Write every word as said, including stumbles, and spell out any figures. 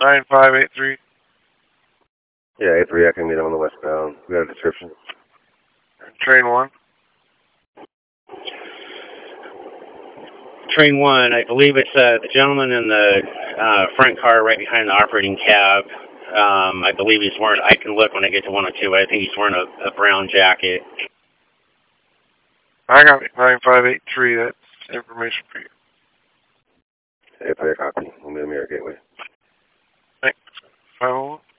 nine five eight three. Yeah, eight three, I can meet him on the westbound. We got a description. Train one. Train one, I believe it's uh, the gentleman in the uh, front car right behind the operating cab. Um, I believe he's wearing, I can look when I get to one oh two, but I think he's wearing a, a brown jacket. I got nine five eight three. That's information for you. eight three, copy. We'll meet him here at Gateway. Thanks. five oh one.